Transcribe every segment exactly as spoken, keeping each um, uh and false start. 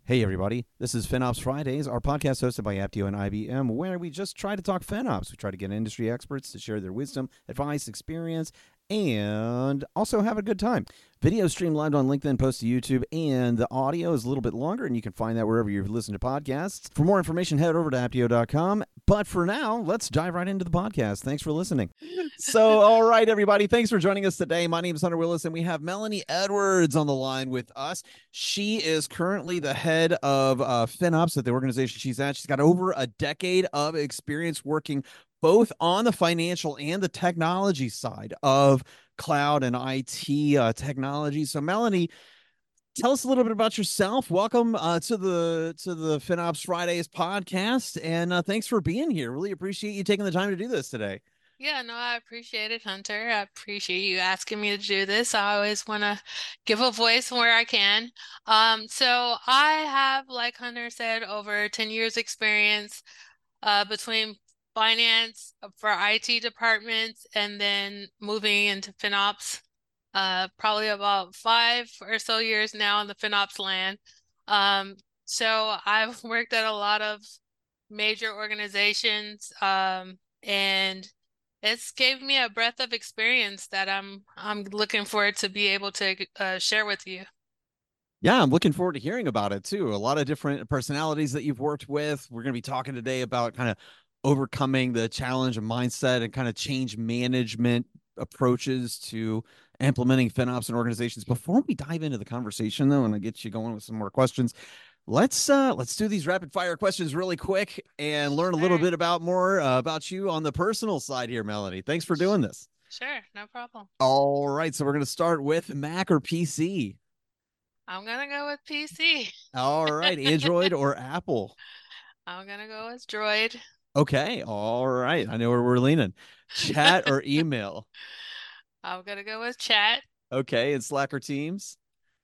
Hey, everybody. This is FinOps Fridays, our podcast hosted by Aptio and I B M, where we just try to talk FinOps. We try to get industry experts to share their wisdom, advice, experience, and also have a good time. Video stream live on LinkedIn, post to YouTube, and the audio is a little bit longer, and you can find that wherever you listen to podcasts. For more information, head over to aptio dot com. But for now, let's dive right into the podcast. Thanks for listening. So, all right, everybody, thanks for joining us today. My name is Hunter Willis, and we have Melanie Edwards on the line with us. She is currently the head of uh, FinOps at the organization she's at. She's got over a decade of experience working both on the financial and the technology side of cloud and I T uh, technology. So, Melanie, tell us a little bit about yourself. Welcome uh, to the to the FinOps Fridays podcast, and uh, thanks for being here. Really appreciate you taking the time to do this today. Yeah, no, I appreciate it, Hunter. I appreciate you asking me to do this. I always want to give a voice where I can. Um, so I have, like Hunter said, over ten years experience uh, between finance uh, for I T departments and then moving into FinOps. Uh, probably about five or so years now in the FinOps land. Um, so I've worked at a lot of major organizations, um, and it's gave me a breadth of experience that I'm I'm looking forward to be able to uh, share with you. Yeah, I'm looking forward to hearing about it too. A lot of different personalities that you've worked with. We're going to be talking today about kind of overcoming the challenge of mindset and kind of change management approaches to implementing FinOps in organizations. Before we dive into the conversation, though, and I get you going with some more questions, let's uh let's do these rapid fire questions really quick and learn a little Sure, bit about more uh, about you on the personal side here, Melanie. Thanks for doing this. sure, no problem. All right, so we're going to start with Mac or P C. I'm gonna go with P C. All right, Android or Apple. I'm gonna go with Droid. Okay, all right. I know where we're leaning. Chat or email. I'm gonna go with chat. Okay, and Slack or Teams.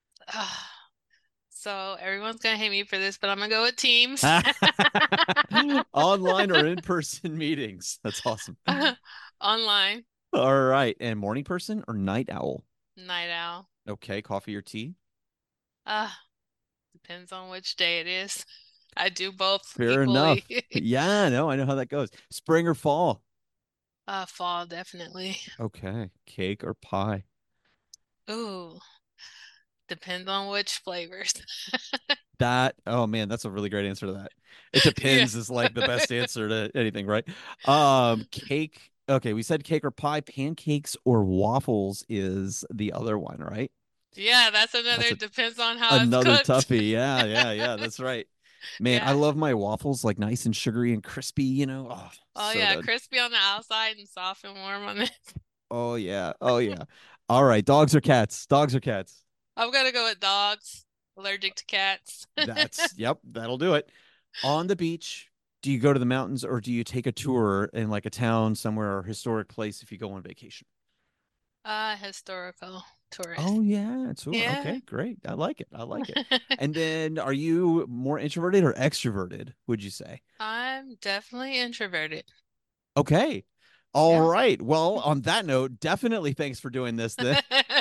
So everyone's gonna hate me for this, but I'm gonna go with Teams. Online or in-person meetings. That's awesome. Online. All right, and morning person or night owl. Night owl. Okay, coffee or tea. Uh, depends on which day it is. I do both Fair equally. enough. Yeah, no, I know how that goes. Spring or fall. Uh, fall, definitely. Okay, cake or pie. Ooh, depends on which flavors. That, oh man, that's a really great answer to that. It Yeah. depends is like the best answer to anything, right? Um, cake. Okay, we said cake or pie. Pancakes or waffles is the other one, right? Yeah, that's That's another a depends on how it's another cooked. toughie. Yeah, yeah, yeah. That's right. Man, I Yeah. love my waffles like nice and sugary and crispy, you know. Oh, Oh so yeah, good. crispy on the outside and soft and warm on the. Oh yeah. Oh yeah. All right, dogs or cats? Dogs or cats? I'm gonna go with dogs. Allergic to cats. That's yep, that'll do it. On the beach, do you go to the mountains or do you take a tour in like a town somewhere or historic place if you go on vacation? Uh, historical tourist. Oh yeah, tour. Yeah. Okay, great. I like it. I like it. And then are you more introverted or extroverted, would you say? I'm definitely introverted. Okay. All Yeah. right. Well, on that note, definitely thanks for doing this then.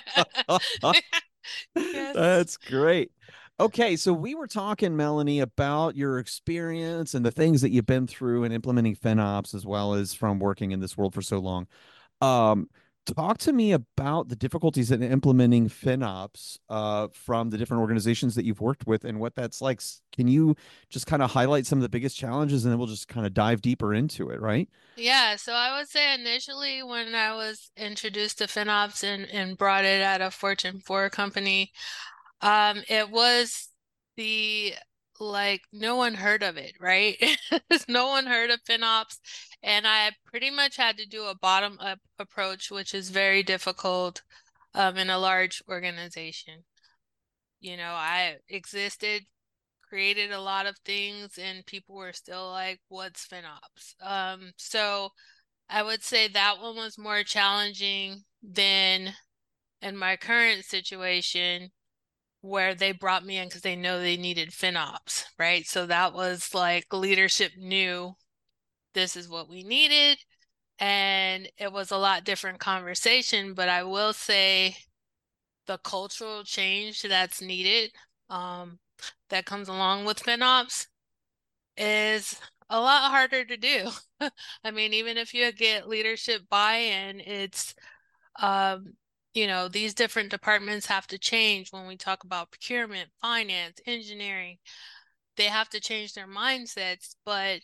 Yes. That's great. Okay, so we were talking, Melanie, about your experience and the things that you've been through in implementing FinOps as well as from working in this world for so long. Um, talk to me about the difficulties in implementing FinOps uh, from the different organizations that you've worked with and what that's like. Can you just kind of highlight some of the biggest challenges and then we'll just kind of dive deeper into it, right? Yeah, so I would say initially when I was introduced to FinOps and, and brought it at a Fortune four company, um, it was the like no one heard of it, right? No one heard of FinOps, and I pretty much had to do a bottom-up approach, which is very difficult um, in a large organization. You know, I existed, created a lot of things, and people were still like, "What's FinOps?" Um, so I would say that one was more challenging than in my current situation where they brought me in because they know they needed FinOps, right? So that was like leadership knew this is what we needed. And it was a lot different conversation, but I will say the cultural change that's needed. Um, that comes along with FinOps is a lot harder to do. I mean, even if you get leadership buy-in, it's um, you know, these different departments have to change when we talk about procurement, finance, engineering. They have to change their mindsets, but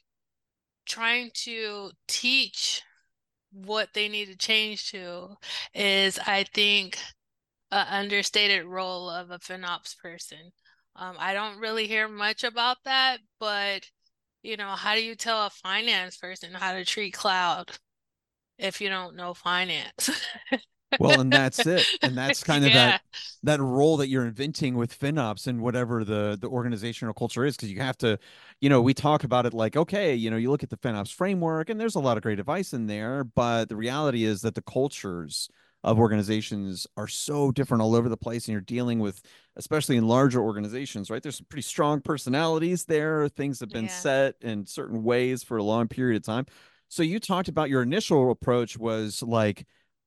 trying to teach what they need to change to is, I think, an understated role of a FinOps person. Um, I don't really hear much about that, but you know, how do you tell a finance person how to treat cloud if you don't know finance? Well, and that's it. And that's kind of that Yeah. that role that you're inventing with FinOps and whatever the the organizational culture is, because you have to, you know, we talk about it like, okay, you know, you look at the FinOps framework and there's a lot of great advice in there, but the reality is that the cultures of organizations are so different all over the place, and you're dealing with, especially in larger organizations, right? There's some pretty strong personalities there. Things have been Yeah. set in certain ways for a long period of time. So you talked about your initial approach was like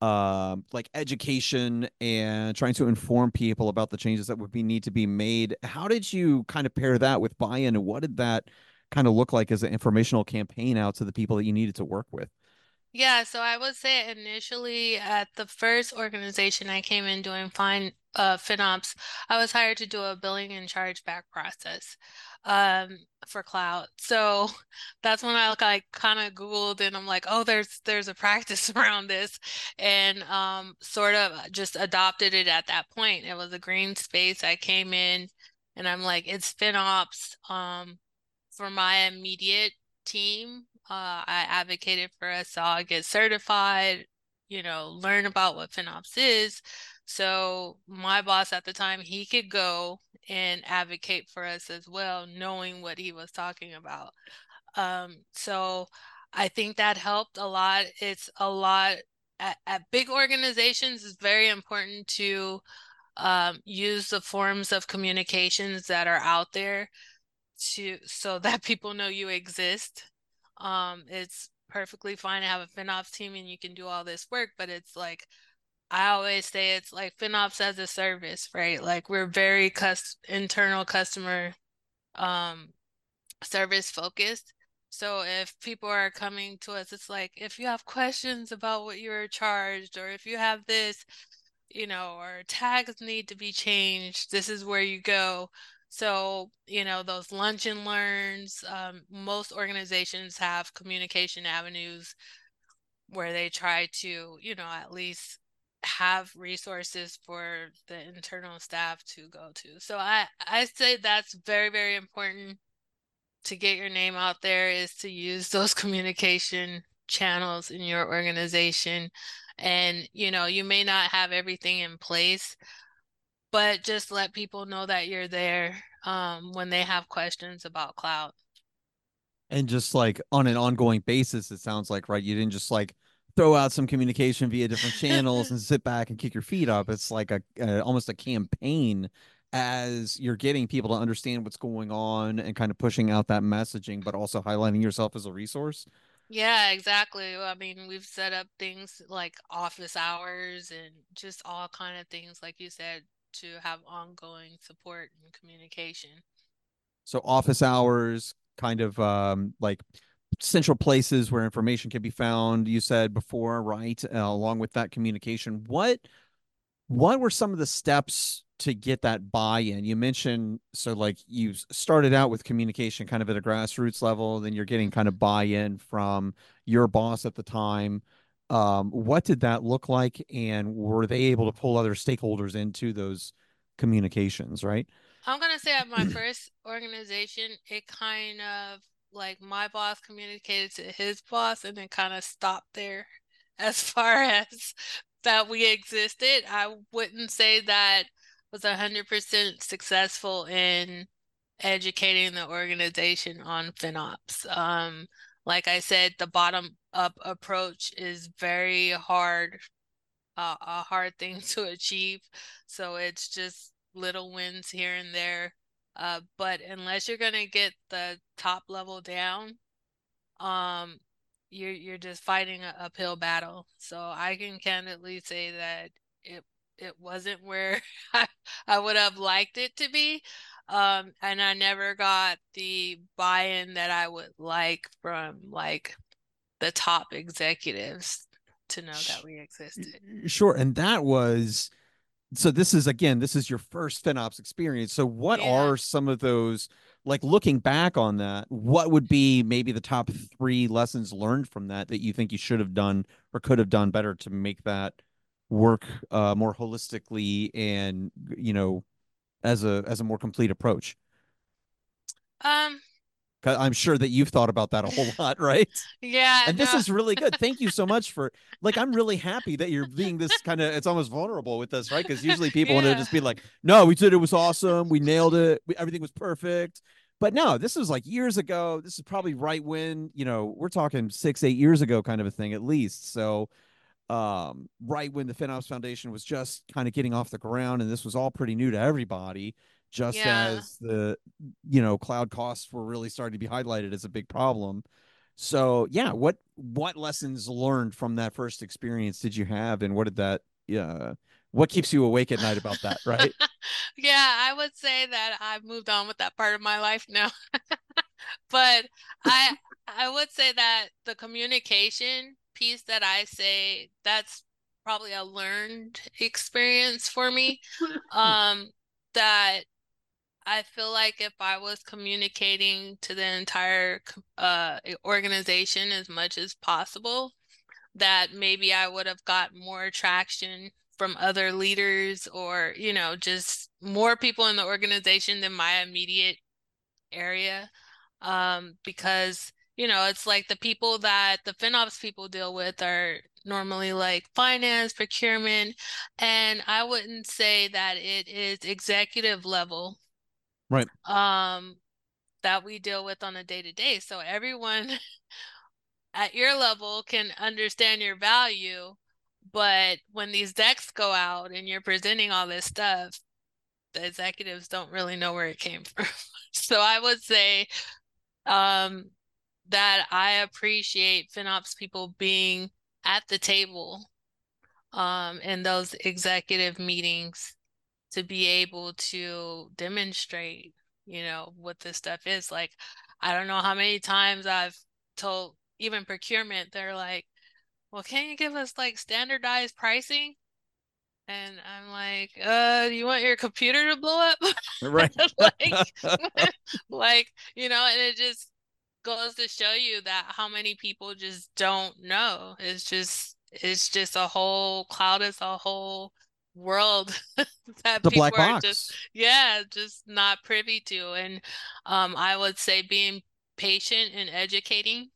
um like education and trying to inform people about the changes that would be need to be made. How did you kind of pair that with buy-in, and what did that kind of look like as an informational campaign out to the people that you needed to work with? Yeah, so I would say initially at the first organization I came in doing fine uh FinOps, I was hired to do a billing and chargeback process um for cloud. So that's when I like kind of Googled and I'm like, oh, there's there's a practice around this, and um sort of just adopted it at that point. It was a green space. I came in and I'm like, it's FinOps um for my immediate team. Uh, I advocated for us to all get certified, you know, learn about what FinOps is. So my boss at the time, he could go and advocate for us as well, knowing what he was talking about. Um, so I think that helped a lot. It's a lot at, at big organizations, it's very important to um, use the forms of communications that are out there to so that people know you exist. Um, it's perfectly fine to have a FinOps team and you can do all this work, but it's like I always say it's like FinOps as a service, right? Like we're very cus internal customer um service focused. So if people are coming to us, it's like if you have questions about what you're charged, or if you have this, you know, or tags need to be changed, this is where you go. So, you know, those lunch and learns, um, most organizations have communication avenues where they try to, you know, at least have resources for the internal staff to go to. So I I say that's very, very important to get your name out there, is to use those communication channels in your organization. And, you know, you may not have everything in place, but just let people know that you're there um, when they have questions about cloud. And just like on an ongoing basis, it sounds like, right? You didn't just like throw out some communication via different channels and sit back and kick your feet up. It's like a, a almost a campaign as you're getting people to understand what's going on and kind of pushing out that messaging, but also highlighting yourself as a resource. Yeah, exactly. I mean, we've set up things like office hours and just all kind of things, like you said, to have ongoing support and communication. So office hours, kind of um, like central places where information can be found. You said before, right? Uh, along with that communication, what what were some of the steps to get that buy-in? You mentioned, so like you started out with communication kind of at a grassroots level, then you're getting kind Mhm. of buy-in from your boss at the time. Um, what did that look like, and were they able to pull other stakeholders into those communications, right? I'm gonna say at my first organization, it kind of like my boss communicated to his boss and then kind of stopped there as far as that we existed. I wouldn't say that was one hundred percent successful in educating the organization on FinOps. Um, like I said, the bottom up approach is very hard, uh, a hard thing to achieve. So it's just little wins here and there. Uh, but unless you're gonna get the top level down, um, you're you're just fighting an uphill battle. So I can candidly say that it it wasn't where I, I would have liked it to be. Um, and I never got the buy-in that I would like from like the top executives to know that we existed. Sure. And that was so this is again, this is your first FinOps experience. So what Yeah. are some of those, like looking back on that, what would be maybe the top three lessons learned from that that you think you should have done or could have done better to make that work uh, more holistically and, you know, as a as a more complete approach? Um, 'Cause I'm sure that you've thought about that a whole lot, right? yeah, And this no. is really good. Thank you so much for like I'm really happy that you're being this kind of it's almost vulnerable with this, right? Because usually people want to Yeah. just be like, no, we did it was awesome, we nailed it, we, everything was perfect. But no, this was like years ago. This is probably right when, you know, we're talking six, eight years ago kind of a thing at least. So um, right when the FinOps Foundation was just kind of getting off the ground, and this was all pretty new to everybody, just Yeah. as the you know cloud costs were really starting to be highlighted as a big problem. So yeah, what what lessons learned from that first experience did you have, and what did that yeah what keeps you awake at night about that, right? Yeah, I would say that I've moved on with that part of my life now. But I I would say that the communication piece that I say that's probably a learned experience for me. Um, that I feel like if I was communicating to the entire uh organization as much as possible, that maybe I would have got more traction from other leaders or, you know, just more people in the organization than my immediate area. Um, because, you know, it's like the people that the FinOps people deal with are normally like finance, procurement, and I wouldn't say that it is executive level Right. um that we deal with on a day to day. So everyone at your level can understand your value, but when these decks go out and you're presenting all this stuff, the executives don't really know where it came from. So I would say um, that I appreciate FinOps people being at the table um, in those executive meetings to be able to demonstrate, you know, what this stuff is. Like, I don't know how many times I've told even procurement, they're like, well, can you give us like standardized pricing? And I'm like, uh, do you want your computer to blow up? Right. Like, like, you know, and it just goes to show you that how many people just don't know. It's just, it's just a whole cloud is a whole world that The black people are just, box. yeah, just not privy to. And um, I would say being patient and educating.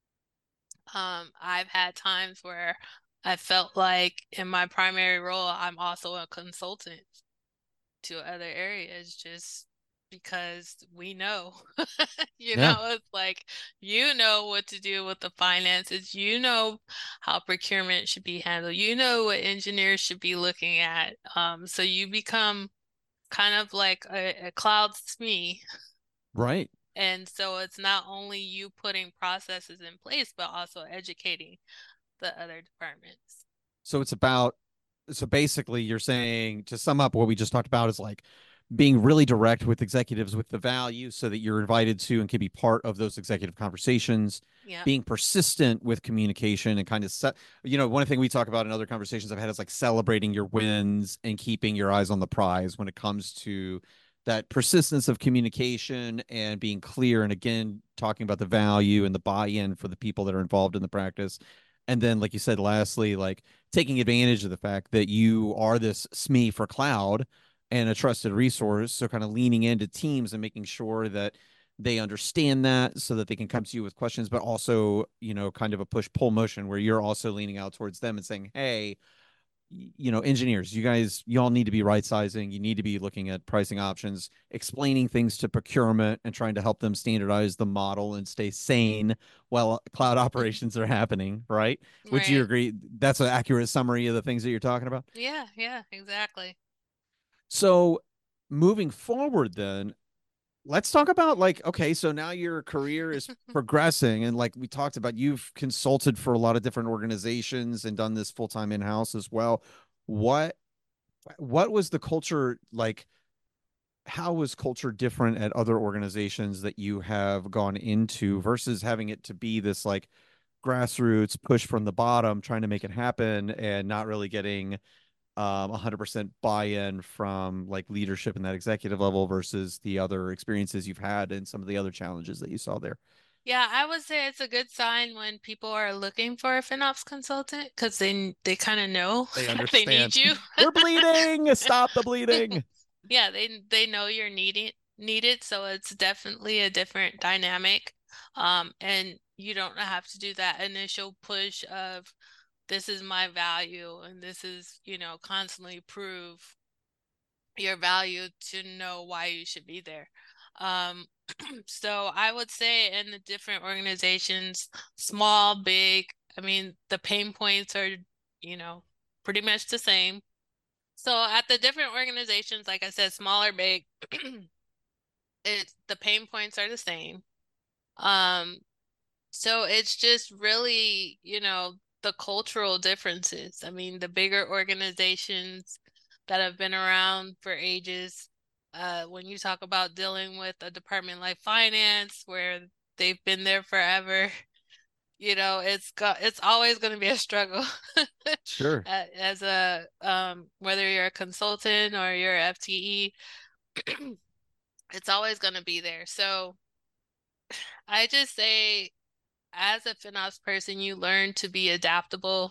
Um, I've had times where I felt like in my primary role, I'm also a consultant to other areas just because we know, you Yeah. know, it's like you know what to do with the finances, you know how procurement should be handled, you know what engineers should be looking at. Um, so you become kind of like a, a cloud S M E. Right. And so it's not only you putting processes in place, but also educating the other departments. So it's about so basically you're saying to sum up what we just talked about is like being really direct with executives with the value so that you're invited to and can be part of those executive conversations, Yeah. being persistent with communication and kind of set, you know, one thing we talk about in other conversations I've had is like celebrating your wins and keeping your eyes on the prize when it comes to that persistence of communication and being clear. And again, talking about the value and the buy-in for the people that are involved in the practice. And then, like you said, lastly, like taking advantage of the fact that you are this S M E for cloud and a trusted resource. So kind of leaning into teams and making sure that they understand that so that they can come to you with questions, but also, you know, kind of a push pull motion where you're also leaning out towards them and saying, hey, you know, engineers, you guys, y'all need to be right sizing. You need to be looking at pricing options, explaining things to procurement and trying to help them standardize the model and stay sane while cloud operations are happening. Right. Would you Right. agree? That's an accurate summary of the things that you're talking about. Yeah, yeah, exactly. So moving forward, then let's talk about like, okay, so now your career is progressing. And like we talked about, you've consulted for a lot of different organizations and done this full time in house as well. What what was the culture like how is culture different at other organizations that you have gone into versus having it to be this like grassroots push from the bottom, trying to make it happen and not really getting um one hundred percent buy-in from like leadership in that executive level versus the other experiences you've had and some of the other challenges that you saw there? Yeah, I would say it's a good sign when people are looking for a FinOps consultant because they they kind of know They that they need understand. you. We're bleeding. Stop the bleeding. Yeah, they they know you're needing needed, so it's definitely a different dynamic. Um, and you don't have to do that initial push of this is my value and this is, you know, constantly prove your value to know why you should be there. Um, so I would say in the different organizations, small, big, I mean, the pain points are, you know, pretty much the same. So at the different organizations, like I said, small or big, it's the pain points are the same. Um, so it's just really, you know, the cultural differences. I mean, the bigger organizations that have been around for ages, uh, when you talk about dealing with a department like finance, where they've been there forever, you know, it's got it's always going to be a struggle Sure. as a um whether you're a consultant or you're F T E, it's always going to be there. So I just say as a FinOps person, you learn to be adaptable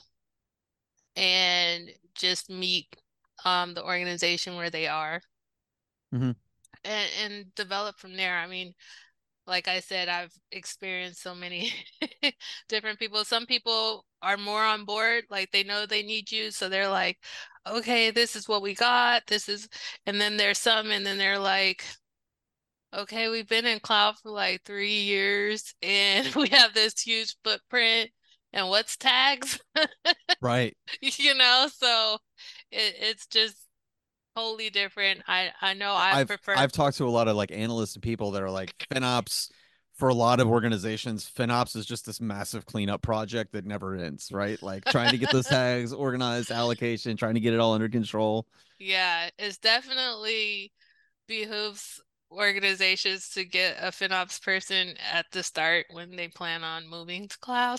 and just meet um, the organization where they are Mm-hmm. and, and develop from there. I mean, like I said, I've experienced so many different people. Some people are more on board, like they know they need you, so they're like, okay, this is what we got. This is, and then there's some, and then they're like, okay, we've been in cloud for like three years and we have this huge footprint. And what's tags? Right. You know, so it, it's just totally different. I I know I I've prefer, I've talked to a lot of like analysts and people that are like FinOps for a lot of organizations. FinOps is just this massive cleanup project that never ends, right? Like trying to get those tags organized, allocation, trying to get it all under control. yeah, it's definitely behooves organizations to get a FinOps person at the start when they plan on moving to cloud.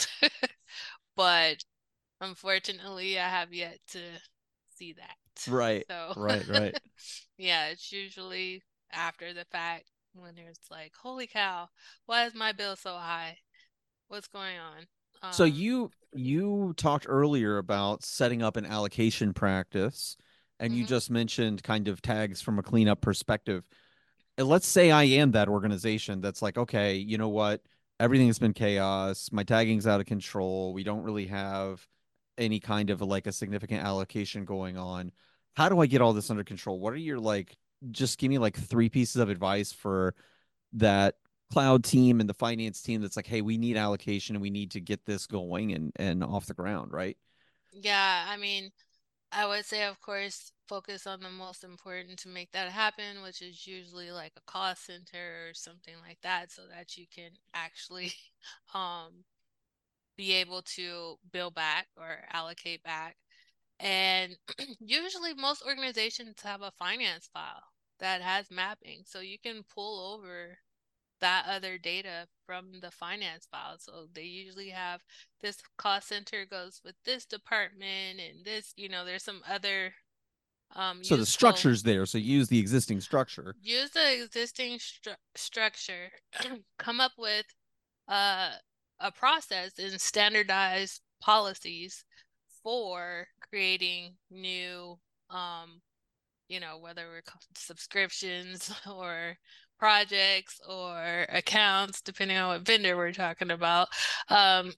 But unfortunately, I have yet to see that. Right. So, Right, right. yeah, it's usually after the fact when it's like, holy cow, why is my bill so high? What's going on? So Um, you you talked earlier about setting up an allocation practice, and you mhm. just mentioned kind of tags from a cleanup perspective. And let's say I am that organization that's like, okay, you know what? Everything's been chaos. My tagging's out of control. We don't really have any kind of like a significant allocation going on. How do I get all this under control? What are your like, just give me like three pieces of advice for that cloud team and the finance team that's like, hey, we need allocation and we need to get this going and and off the ground, right? Yeah, I mean, I would say, of course, focus on the most important to make that happen, which is usually like a cost center or something like that, so that you can actually um, be able to bill back or allocate back. And usually, most organizations have a finance file that has mapping, so you can pull over that other data from the finance file. So they usually have this cost center goes with this department and this, you know, there's some other um So the useful structure's there. So use the existing structure. use the existing stru- structure, come up with uh, a process and standardized policies for creating new um you know, whether we're subscriptions or projects or accounts, depending on what vendor we're talking about, um,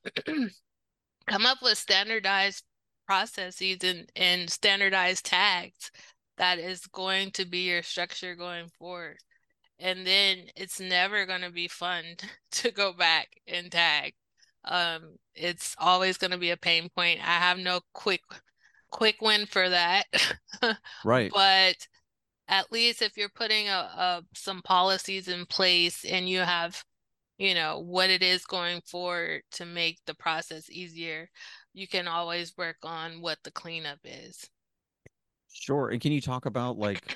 come up with standardized processes and, and standardized tags that is going to be your structure going forward. And then it's never going to be fun to go back and tag. Um, it's always going to be a pain point. I have no quick quick win for that. Right. But at least if you're putting a, a some policies in place and you have, you know, what it is going forward to make the process easier, you can always work on what the cleanup is. Sure. And can you talk about like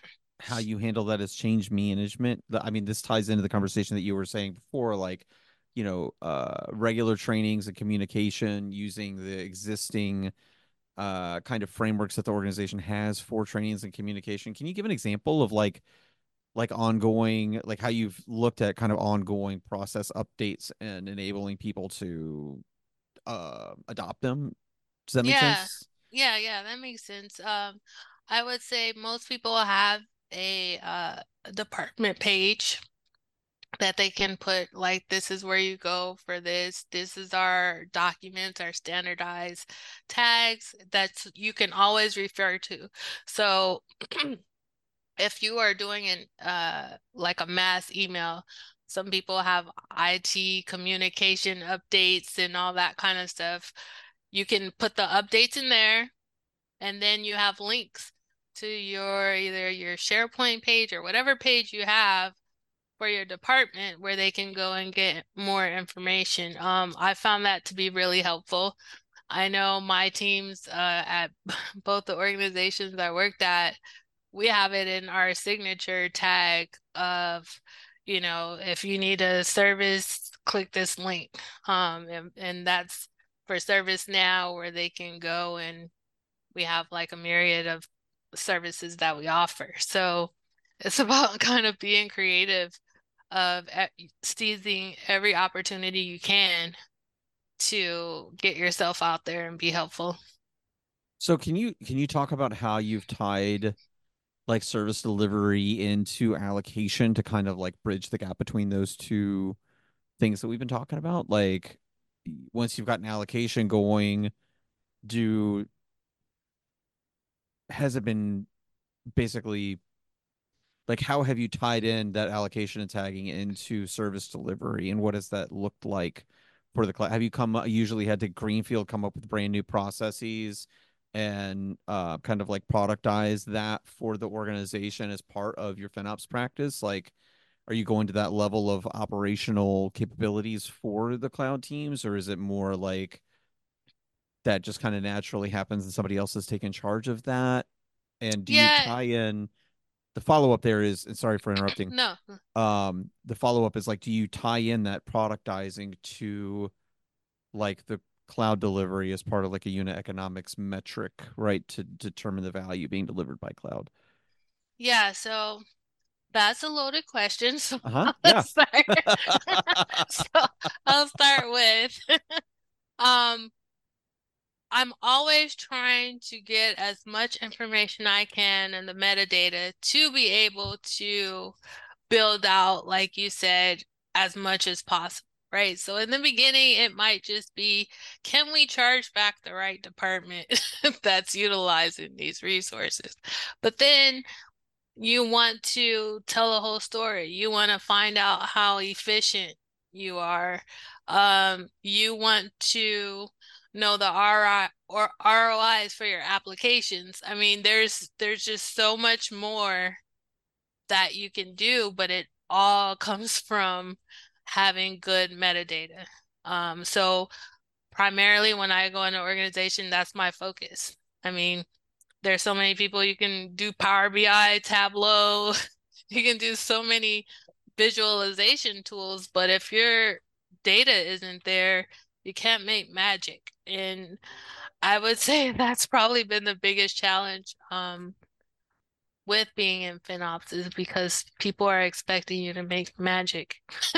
how you handle that as change management. The- I mean, this ties into the conversation that you were saying before, like, you know, uh, regular trainings and communication using the existing uh, kind of frameworks that the organization has for trainings and communication. Can you give an example of like like ongoing, like how you've looked at kind of ongoing process updates and enabling people to uh, adopt them? Does that make Yeah, sense? yeah, yeah, that makes sense. Um, I would say most people have a uh department page that they can put like this is where you go for this. This is our documents, our standardized tags that you can always refer to. So if you are doing an uh like a mass email, some people have I T communication updates and all that kind of stuff. You can put the updates in there, and then you have links to your either your SharePoint page or whatever page you have for your department where they can go and get more information. Um, I found that to be really helpful. I know my teams uh, at both the organizations I worked at, we have it in our signature tag of, you know, if you need a service, click this link. Um, and, and that's for ServiceNow where they can go, and we have like a myriad of services that we offer. So it's about kind of being creative of seizing every opportunity you can to get yourself out there and be helpful. So can you can you talk about how you've tied like service delivery into allocation to kind of like bridge the gap between those two things that we've been talking about? Like once you've got an allocation going, do has it been basically like how have you tied in that allocation and tagging into service delivery, and what has that looked like for the class? Have you come usually had to greenfield come up with brand new processes and uh, kind of like productize that for the organization as part of your FinOps practice? Like, are you going to that level of operational capabilities for the cloud teams, or is it more like that just kind of naturally happens and somebody else is taking charge of that? And do you Yeah, tie in the follow up there is, and sorry for interrupting, no. um the follow up is like, do you tie in that productizing to like the cloud delivery as part of like a unit economics metric, right, to determine the value being delivered by cloud? Yeah, so that's a loaded question. So Uh-huh, I'll yeah. start. So I'll start with um I'm always trying to get as much information I can in the metadata to be able to build out, like you said, as much as possible, right? So in the beginning, it might just be, can we charge back the right department that's utilizing these resources? But then you want to tell a whole story. You want to find out how efficient you are. Um, you want to know the R I or R O Is for your applications. I mean, there's there's just so much more that you can do, but it all comes from having good metadata. Um, so primarily when I go into an organization, that's my focus. I mean, there's so many people you can do Power B I, Tableau, you can do so many visualization tools, but if your data isn't there, you can't make magic. And I would say that's probably been the biggest challenge um, with being in FinOps is because people are expecting you to make magic.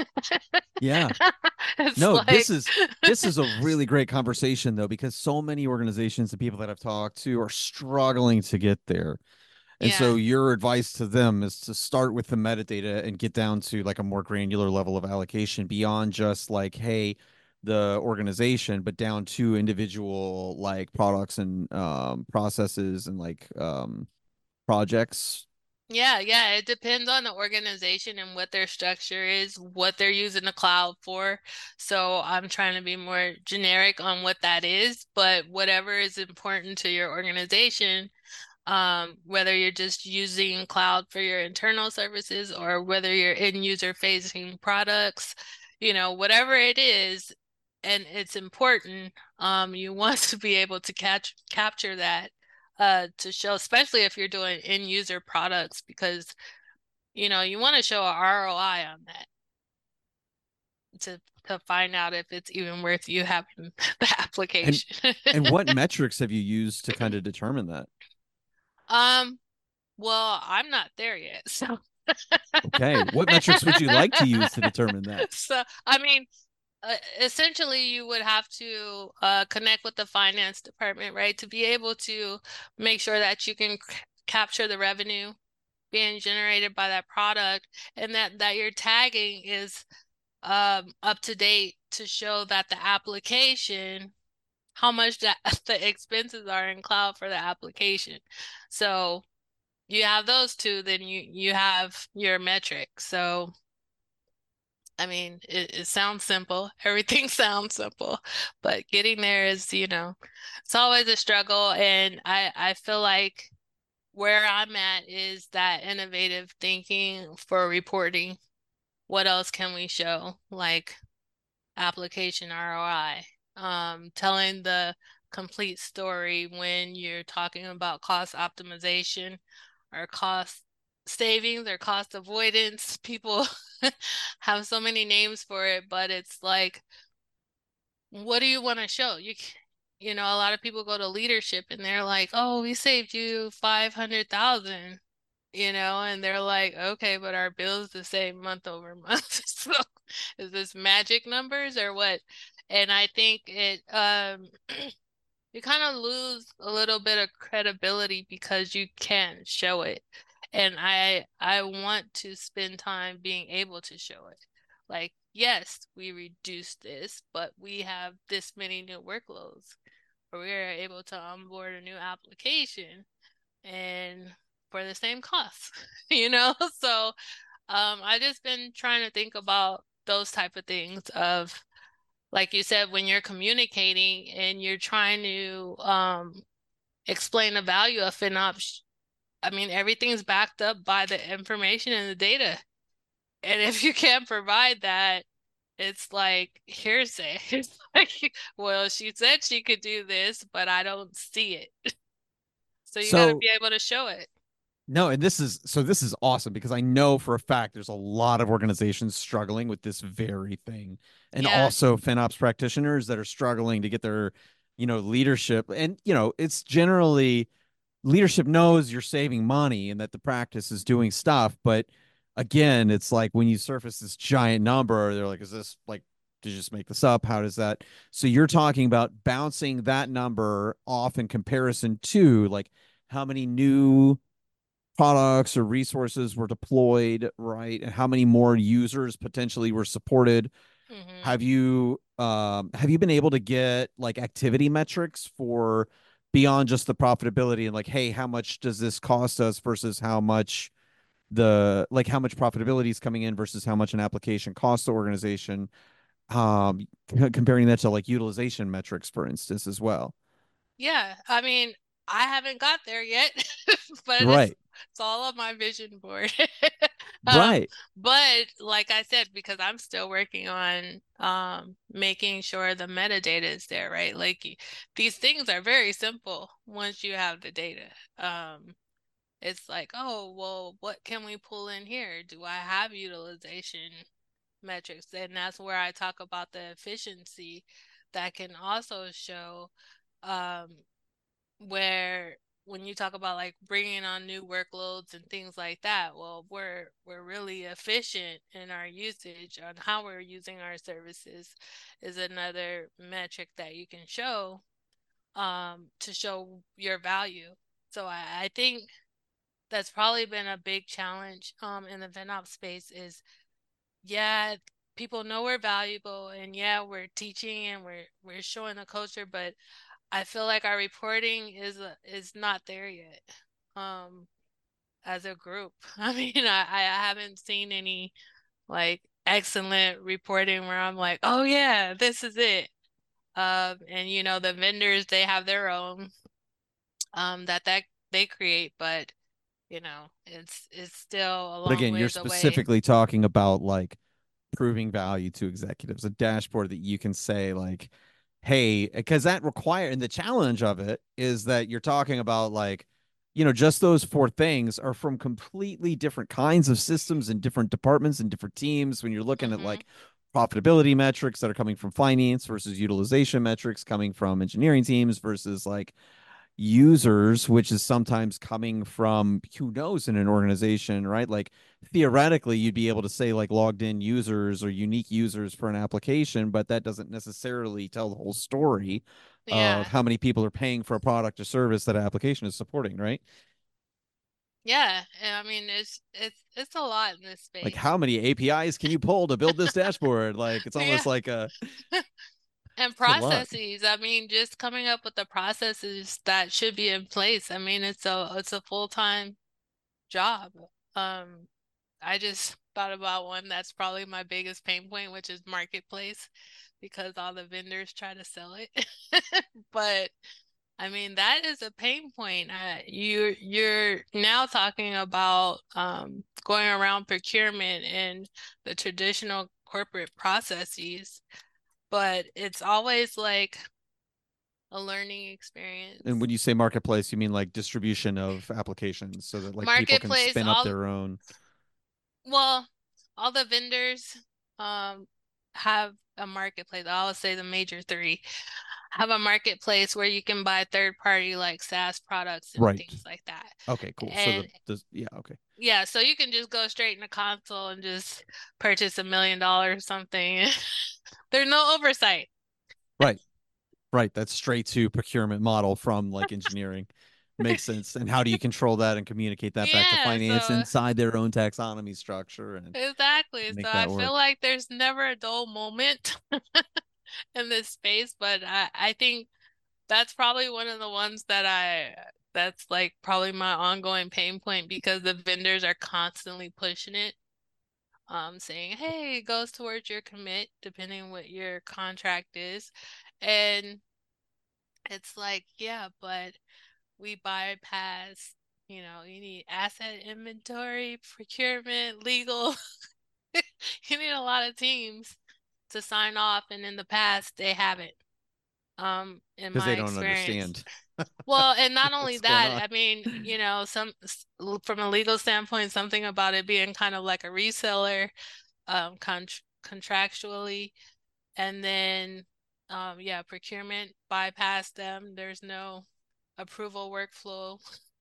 Yeah. It's No, this like, is this is a really great conversation though, because so many organizations and people that I've talked to are struggling to get there. And so yeah, your advice to them is to start with the metadata and get down to like a more granular level of allocation beyond just like, hey, the organization, but down to individual like products and um, processes and like um, projects. yeah, yeah. It depends on the organization and what their structure is, what they're using the cloud for. So I'm trying to be more generic on what that is, but whatever is important to your organization, um, whether you're just using cloud for your internal services or whether you're in user facing products, you know, whatever it is, and it's important, um, you want to be able to catch capture that uh to show, especially if you're doing end user products, because you know you want to show a R O I on that to to find out if it's even worth you having the And application. and what metrics have you used to kind of determine that? Um, well, I'm not there yet, so Okay, what metrics would you like to use to determine that? so I mean, uh, essentially you would have to uh, connect with the finance department, right, to be able to make sure that you can c- capture the revenue being generated by that product, and that that your tagging is um, up to date to show that the application, how much that the expenses are in cloud for the application. So you have those two, then you you have your metrics. So I mean, it, it sounds simple. Everything sounds simple, but getting there is, you know, it's always a struggle. And I, I feel like where I'm at is that innovative thinking for reporting. What else can we show? Like application R O I, um, telling the complete story when you're talking about cost optimization or cost savings or cost avoidance. People have so many names for it, but it's like, what do you want to show? You, you know, a lot of people go to leadership and they're like, "Oh, we saved you five hundred thousand," you know, and they're like, "Okay, but our bill's the same month over month." So, is this magic numbers or what? And I think it, um, you kind of lose a little bit of credibility because you can't show it. And I I want to spend time being able to show it. Like, yes, we reduced this, but we have this many new workloads, or we are able to onboard a new application and for the same cost, you know? So, um, I just been trying to think about those type of things of, like you said, when you're communicating and you're trying to um, explain the value of FinOps, I mean, everything's backed up by the information and the data. And if you can't provide that, it's like hearsay. It's like, well, she said she could do this, but I don't see it. So you got to So be able to show it. no, and this is so this is awesome because I know for a fact there's a lot of organizations struggling with this very thing. And Yeah. also FinOps practitioners that are struggling to get their, you know, leadership. And, you know, it's generally leadership knows you're saving money and that the practice is doing stuff. But again, it's like when you surface this giant number, they're like, is this like, did you just make this up? How does that? So you're talking about bouncing that number off in comparison to like how many new products or resources were deployed, right? And how many more users potentially were supported. Hmm. Have you um have you been able to get like activity metrics for beyond just the profitability and like, hey, how much does this cost us versus how much the like how much profitability is coming in versus how much an application costs the organization? Um, c- comparing that to like utilization metrics, for instance, as well. Yeah. I mean, I haven't got there yet, but it's Right. it's all on my vision board. Um, Right. but like I said, because I'm still working on um making sure the metadata is there, right? Like y- these things are very simple once you have the data. Um, it's like, oh, well, what can we pull in here? Do I have utilization metrics? And that's where I talk about the efficiency that can also show um where when you talk about like bringing on new workloads and things like that, well, we're we're really efficient in our usage on how we're using our services is another metric that you can show um to show your value. So I, I think that's probably been a big challenge um in the FinOps space is, yeah, people know we're valuable and yeah, we're teaching and we're we're showing the culture, but I feel like our reporting is uh, is not there yet. Um, as a group. I mean, I I haven't seen any like excellent reporting where I'm like, oh yeah, this is it. Um, and you know, the vendors they have their own um that that they create, but you know, it's it's still a But long again, you're ways away. specifically talking about like proving value to executives, a dashboard that you can say like, hey, because that require and the challenge of it is that you're talking about like, you know, just those four things are from completely different kinds of systems and different departments and different teams. When you're looking at Mm-hmm. like profitability metrics that are coming from finance versus utilization metrics coming from engineering teams versus like users, which is sometimes coming from who knows in an organization, right? Like theoretically, you'd be able to say like logged in users or unique users for an application, but that doesn't necessarily tell the whole story of Yeah. how many people are paying for a product or service that application is supporting, right? Yeah. And I mean, it's it's it's a lot in this Like space. how many A P Is can you pull to build this dashboard? Like it's Yeah. almost like a And it's a lot. processes, I mean, just coming up with the processes that should be in place. I mean, it's a it's a full-time job. Um, I just thought about one that's probably my biggest pain point, which is marketplace, because all the vendors try to sell it. But I mean, that is a pain point. Uh, you you're now talking about um, going around procurement and the traditional corporate processes, but it's always like a learning And experience. when you say marketplace, you mean like distribution of applications so that like people can Marketplace, spin up all their own. well, all the vendors um have a marketplace. I would say the major three have a marketplace where you can buy third party like SaaS products and Right. things like that. Okay, cool. So the, And the yeah, okay. yeah, so you can just go straight in the console and just purchase a million dollars or something. There's no oversight. Right. Right. That's straight to procurement model from like engineering. Makes sense. And how do you control that and communicate that back to Yeah, finance so inside their own taxonomy structure and exactly. So make I that feel work? like there's never a dull moment in this space, but I I think that's probably one of the ones that I that's like probably my ongoing pain point because the vendors are constantly pushing it, um, saying, "Hey, it goes towards your commit, depending on what your contract is." And it's like, yeah, but we bypass, you know, you need asset inventory, procurement, legal. You need a lot of teams to sign off, and in the past they haven't, um, in Because they my don't experience. understand Well, and not only what's going that, on. I mean, you know, some from a legal standpoint, something about it being kind of like a reseller, um, con contractually, and then, um, yeah, procurement bypass them. There's no approval workflow,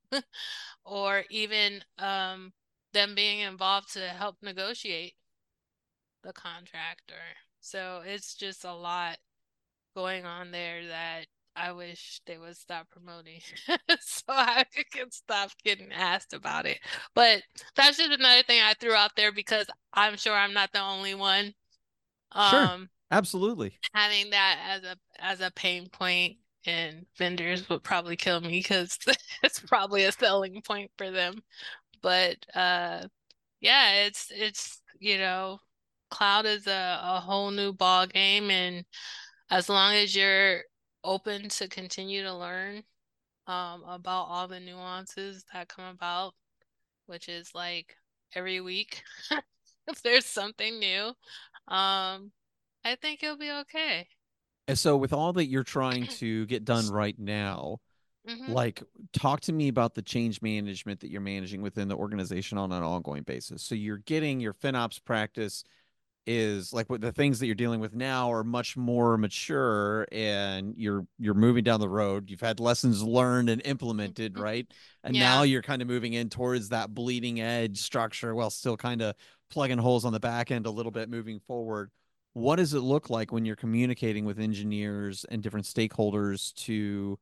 or even um them being involved to help negotiate the contractor. So it's just a lot going on there that I wish they would stop promoting so I can stop getting asked about it. But that's just another thing I threw out there because I'm sure I'm not the only one Sure. um Absolutely. having that as a as a pain point, and vendors would probably kill me because it's probably a selling point for them. But uh yeah, it's it's you know, cloud is a, a whole new ball game, and as long as you're open to continue to learn um about all the nuances that come about, which is like every week if there's something new, um, I think you'll be okay. And so with all that you're trying to get done right now, Mm-hmm. like talk to me about the change management that you're managing within the organization on an ongoing basis. So you're getting your FinOps practice is like what the things that you're dealing with now are much more mature and you're you're moving down the road. You've had lessons learned and implemented, right? And now Yeah. you're kind of moving in towards that bleeding edge structure while still kind of plugging holes on the back end a little bit moving forward. What does it look like when you're communicating with engineers and different stakeholders to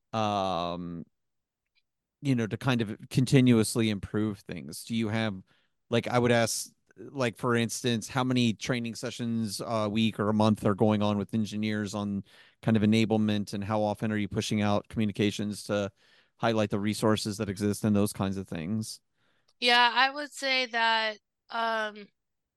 um you know, to kind of continuously improve things? Do you have, like, I would ask, like, for instance, how many training sessions a week or a month are going on with engineers on kind of enablement, and how often are you pushing out communications to highlight the resources that exist and those kinds of things? Yeah, I would say that um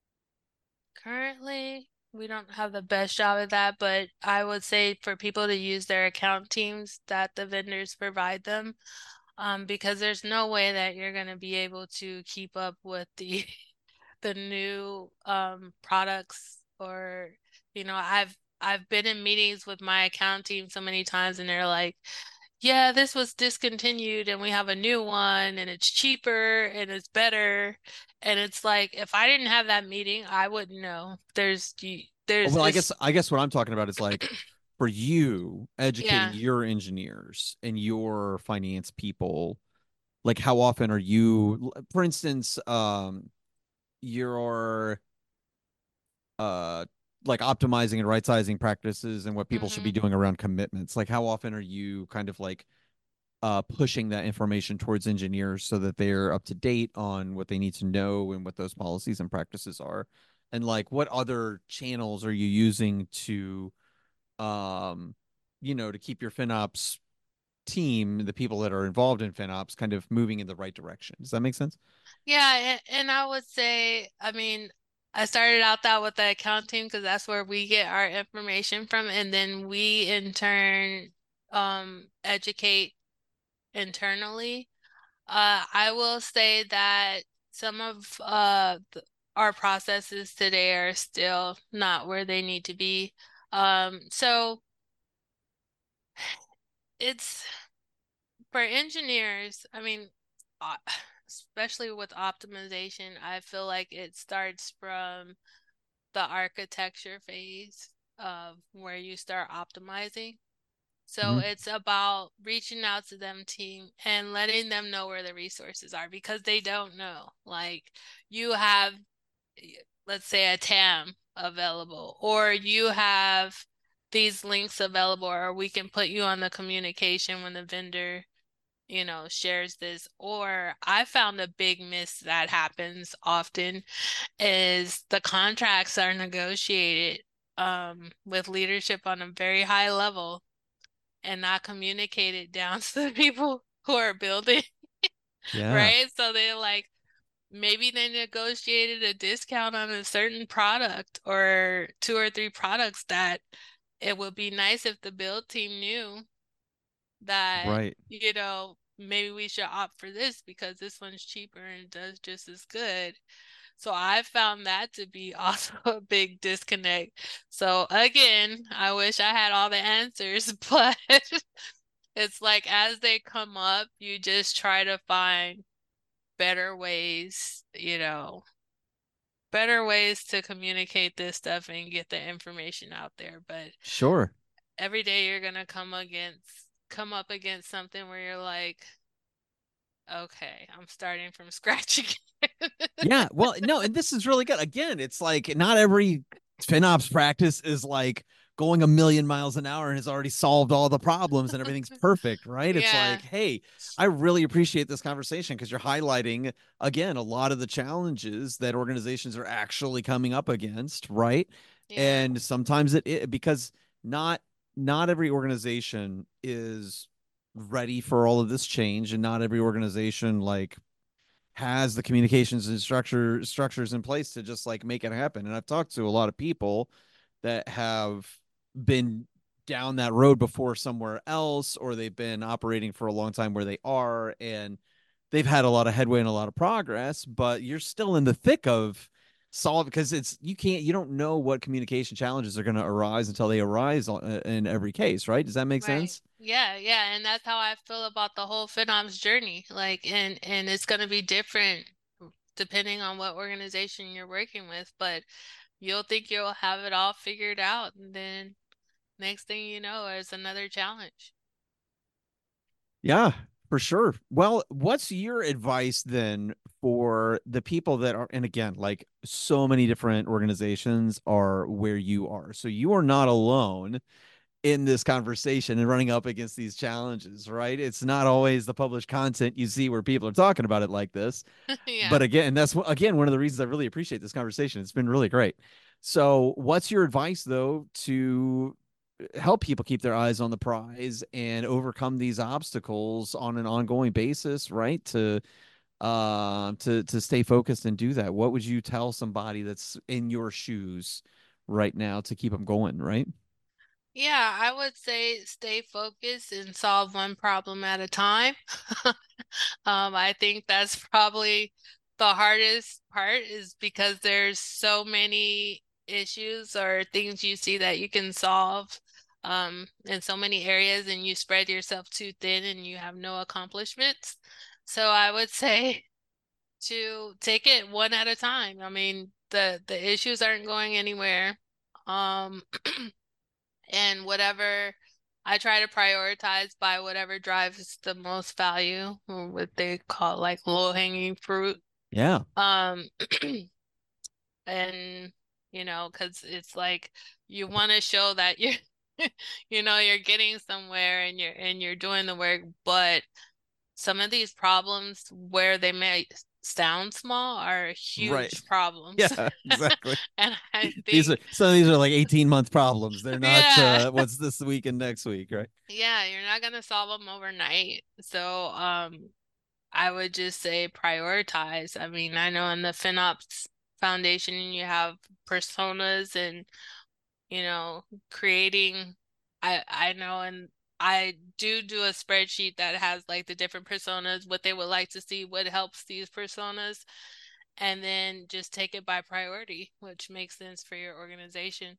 currently we don't have the best job at that, but I would say for people to use their account teams that the vendors provide them, um, because there's no way that you're going to be able to keep up with the the new um products, or you know, I've I've been in meetings with my account team so many times and they're like, yeah, this was discontinued and we have a new one and it's cheaper and it's better. And it's like, if I didn't have that meeting, I wouldn't know. There's, there's, Well, I guess it's, I guess what I'm talking about is like for you educating yeah. your engineers and your finance people, like how often are you, for instance, um, your uh like optimizing and right sizing practices and what people should be hmm doing around commitments? Like how often are you kind of like uh pushing that information towards engineers so that they're up to date on what they need to know and what those policies and practices are? And like what other channels are you using to um you know to keep your FinOps team, the people that are involved in FinOps, kind of moving in the right direction? Does that make sense? Yeah, and, and I would say, I mean, I started out that with the accounting because that's where we get our information from, and then we in turn um educate internally. Uh, I will say that some of uh th- our processes today are still not where they need to be. Um, so it's for engineers, I mean, uh, especially with optimization, I feel like it starts from the architecture phase of where you start optimizing. So Mm-hmm. it's about reaching out to them team and letting them know where the resources are because they don't know. Like you have, let's say, a T A M available, or you have these links available, or we can put you on the communication when the vendor, you know, shares this. Or I found a big miss that happens often is the contracts are negotiated um, with leadership on a very high level and not communicated down to the people who are building, Yeah. right? So they're like, maybe they negotiated a discount on a certain product or two or three products that it would be nice if the build team knew that, Right. you know, maybe we should opt for this because this one's cheaper and does just as good. So I found that to be also a big disconnect. So again, I wish I had all the answers, but it's like as they come up, you just try to find better ways, you know, better ways to communicate this stuff and get the information out there. But Sure. every day you're gonna come against come up against something where you're like, okay, I'm starting from scratch again. Yeah, well, no, and this is really good. Again, it's like not every FinOps practice is like going a million miles an hour and has already solved all the problems and everything's perfect, right? It's Yeah, like, hey, I really appreciate this conversation because you're highlighting again a lot of the challenges that organizations are actually coming up against, right? yeah, And sometimes it, it because not not every organization is ready for all of this change, and not every organization like has the communications and structure structures in place to just like make it happen. And I've talked to a lot of people that have been down that road before somewhere else, or they've been operating for a long time where they are, and they've had a lot of headway and a lot of progress, but you're still in the thick of solve because it's you can't you don't know what communication challenges are going to arise until they arise in every case, right? Does that make right. sense? Yeah, yeah, and that's how I feel about the whole FinOps journey. Like, and and it's gonna be different depending on what organization you're working with, but you'll think you'll have it all figured out, and then next thing you know, is another challenge. Yeah, for sure. Well, what's your advice then for the people that are, and again, like so many different organizations are where you are. So you are not alone in this conversation and running up against these challenges, right? It's not always the published content you see where people are talking about it like this. Yeah. But again, that's again one of the reasons I really appreciate this conversation. It's been really great. So, what's your advice though to help people keep their eyes on the prize and overcome these obstacles on an ongoing basis, right? To um to to stay focused and do that. What would you tell somebody that's in your shoes right now to keep them going, right? Yeah, I would say stay focused and solve one problem at a time. Um, I think that's probably the hardest part is because there's so many issues or things you see that you can solve um, in so many areas, and you spread yourself too thin and you have no accomplishments. So I would say to take it one at a time. I mean, the the issues aren't going anywhere. Um, and whatever I try to prioritize by whatever drives the most value, or what they call like low-hanging fruit. Yeah. Um, and you know, because it's like you want to show that you're, you know, you're getting somewhere and you're and you're doing the work, but some of these problems where they may sound small are Right. huge problems. Yeah, exactly. And I These are think, some of these are like eighteen month problems. They're not yeah, uh what's this week and next week, right? yeah, you're not gonna solve them overnight. So, um, I would just say prioritize. I mean, I know in the FinOps Foundation you have personas and, you know, creating, I I know, and I do do a spreadsheet that has like the different personas, what they would like to see, what helps these personas, and then just take it by priority, which makes sense for your organization.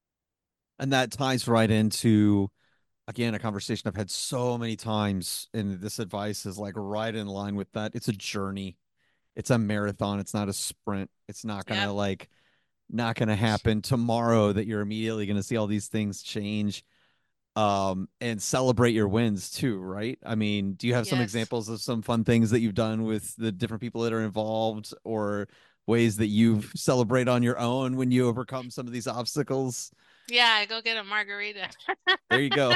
And that ties right into again a conversation I've had so many times, and this advice is like right in line with that. It's a journey. It's a marathon. It's not a sprint. It's not gonna Yep. like not gonna happen tomorrow that you're immediately gonna see all these things change. Um, and celebrate your wins too, right? I mean, do you have some Yes. examples of some fun things that you've done with the different people that are involved, or ways that you celebrate on your own when you overcome some of these obstacles? Yeah, I go get a margarita. There you go.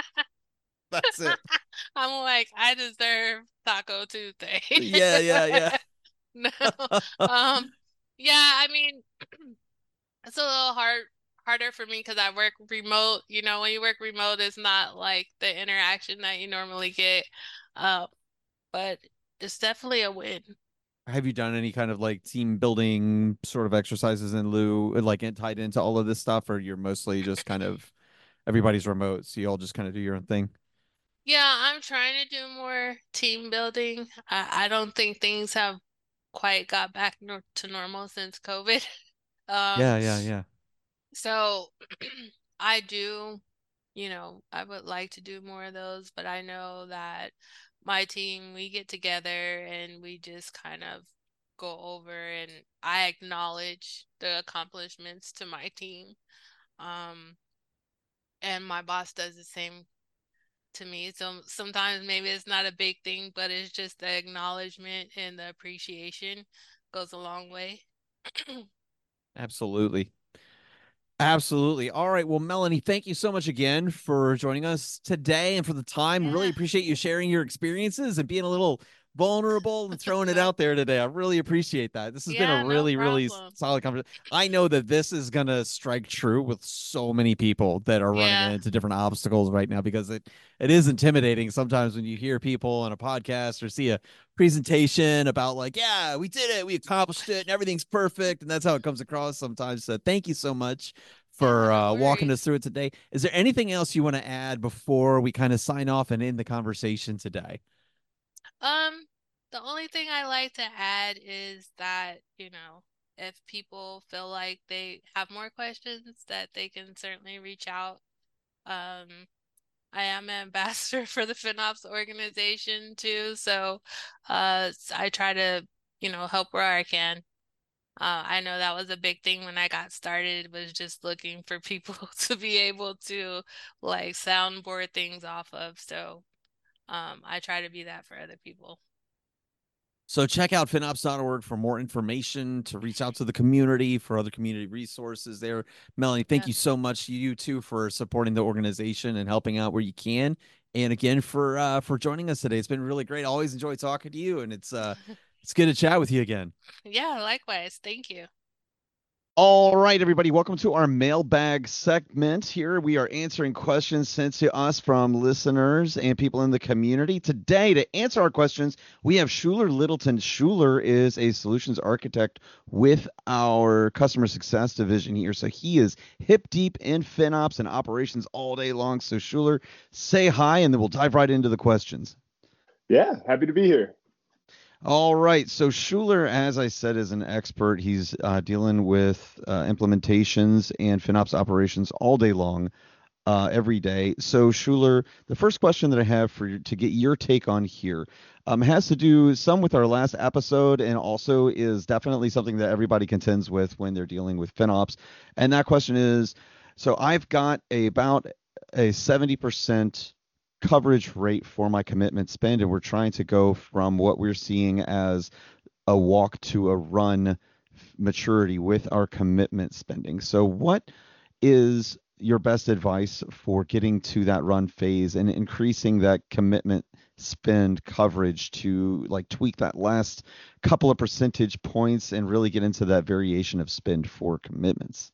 That's it. I'm like, I deserve Taco Tuesday. Yeah, yeah, No. yeah. Um, yeah, I mean, it's a little hard harder for me because I work remote. You know, when you work remote, it's not like the interaction that you normally get. Uh, but it's definitely a win. Have you done any kind of like team building sort of exercises in lieu, like tied into all of this stuff, or you're mostly just kind of everybody's remote, so you all just kind of do your own thing? Yeah, I'm trying to do more team building. I, I don't think things have quite got back nor to normal since COVID. Um, Yeah, yeah, yeah. so I do, you know, I would like to do more of those, but I know that my team, we get together and we just kind of go over and I acknowledge the accomplishments to my team. Um, and my boss does the same to me. So sometimes maybe it's not a big thing, but it's just the acknowledgement and the appreciation goes a long way. Absolutely. Absolutely. All right. Well, Melanie, thank you so much again for joining us today and for the time. Really Yeah. appreciate you sharing your experiences and being a little vulnerable and throwing it out there today. I really appreciate that. This has been a Yeah, no really, really problem. solid conversation. I know that this is going to strike true with so many people that are running Yeah. into different obstacles right now, because it, it is intimidating sometimes when you hear people on a podcast or see a presentation about like, yeah, we did it, we accomplished it, and everything's perfect. And that's how it comes across sometimes. So thank you so much Yeah, for no uh, walking us worries. through it today. Is there anything else you want to add before we kind of sign off and end the conversation today? Um, the only thing I like to add is that, you know, if people feel like they have more questions, that they can certainly reach out. Um, I am an ambassador for the FinOps organization too, so uh, I try to, you know, help where I can. Uh, I know that was a big thing when I got started, was just looking for people to be able to like soundboard things off of. So um, I try to be that for other people. So check out finops dot org for more information, to reach out to the community for other community resources there. Melanie, thank Yeah. you so much, you too, for supporting the organization and helping out where you can. And again, for uh, for joining us today. It's been really great. I always enjoy talking to you, and it's uh it's good to chat with you again. Yeah, likewise. Thank you. All right, everybody, welcome to our mailbag segment. Here we are answering questions sent to us from listeners and people in the community. Today, to answer our questions, we have Schuler Littleton. Schuler is a solutions architect with our customer success division here. So he is hip deep in FinOps and operations all day long. So, Schuler, say hi, and then we'll dive right into the questions. Yeah, happy to be here. All right. So Schuler, as I said, is an expert. He's uh, dealing with uh, implementations and FinOps operations all day long, uh, every day. So Schuler, the first question that I have for you to get your take on here um, has to do some with our last episode, and also is definitely something that everybody contends with when they're dealing with FinOps. And that question is, so I've got a, about a seventy percent coverage rate for my commitment spend, and we're trying to go from what we're seeing as a walk to a run maturity with our commitment spending. So what is your best advice for getting to that run phase and increasing that commitment spend coverage to like tweak that last couple of percentage points and really get into that variation of spend for commitments?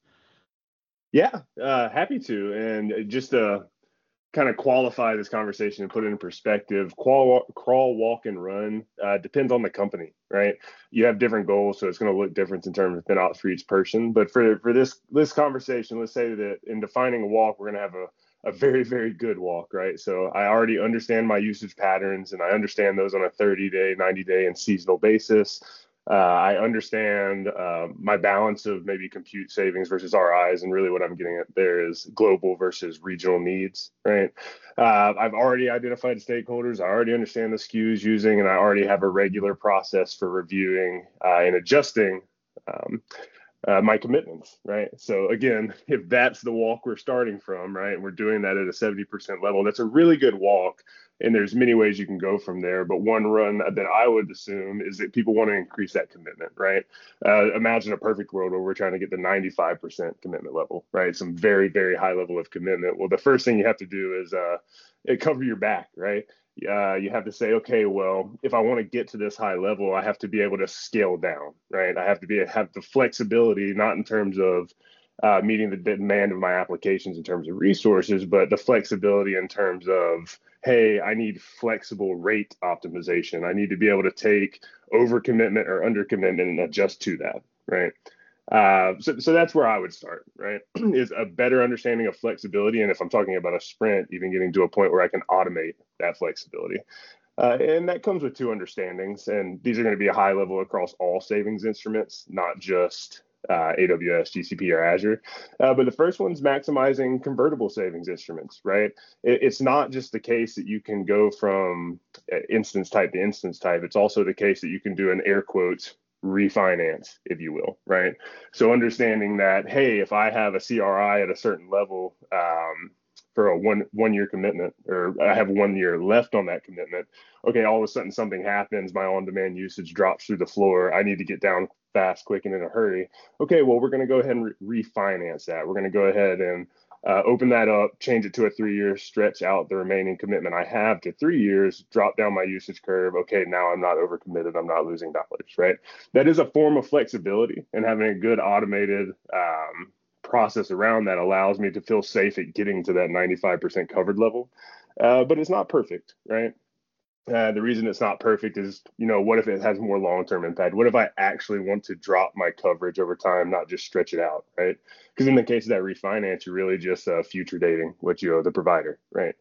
Yeah, uh, happy to. And just to kind of qualify this conversation and put it in perspective, crawl, crawl, walk, and run uh, depends on the company, right? You have different goals, so it's going to look different in terms of FinOps for each person. But for for this this conversation, let's say that in defining a walk, we're going to have a a very, very good walk, right? So I already understand my usage patterns and I understand those on a thirty day, ninety day, and seasonal basis. Uh, I understand uh, my balance of maybe compute savings versus R Is, and really what I'm getting at there is global versus regional needs, right? Uh, I've already identified stakeholders. I already understand the S K Us using, and I already have a regular process for reviewing uh, and adjusting um, uh, my commitments, right? So again, if that's the walk we're starting from, right, and we're doing that at a seventy percent level, that's a really good walk. And there's many ways you can go from there. But one run that I would assume is that people want to increase that commitment, right? Uh, imagine a perfect world where we're trying to get the ninety-five percent commitment level, right? Some very, very high level of commitment. Well, the first thing you have to do is uh, cover your back, right? Uh, you have to say, okay, well, if I want to get to this high level, I have to be able to scale down, right? I have to be have the flexibility, not in terms of uh, meeting the demand of my applications in terms of resources, but the flexibility in terms of, hey, I need flexible rate optimization. I need to be able to take overcommitment or undercommitment and adjust to that, right? Uh, so, so that's where I would start, right? Is a better understanding of flexibility. And if I'm talking about a sprint, even getting to a point where I can automate that flexibility. Uh, and that comes with two understandings. And these are going to be a high level across all savings instruments, not just uh, A W S, G C P, or Azure. Uh, but the first one's maximizing convertible savings instruments, right? It, it's not just the case that you can go from instance type to instance type. It's also the case that you can do an air quotes refinance, if you will, right? So understanding that, hey, if I have a C R I at a certain level um, for a one one year commitment, or I have one year left on that commitment, okay, all of a sudden something happens, my on-demand usage drops through the floor. I need to get down fast, quick, and in a hurry. Okay, well, we're going to go ahead and re- refinance that. We're going to go ahead and uh, open that up, change it to a three-year, stretch out the remaining commitment I have to three years, drop down my usage curve. Okay, now I'm not overcommitted. I'm not losing dollars, right? That is a form of flexibility, and having a good automated um, process around that allows me to feel safe at getting to that ninety-five percent covered level. Uh, but it's not perfect, right? Uh, the reason it's not perfect is, you know, what if it has more long-term impact? What if I actually want to drop my coverage over time, not just stretch it out, right? Because in the case of that refinance, you're really just uh, future dating what you owe the provider, right?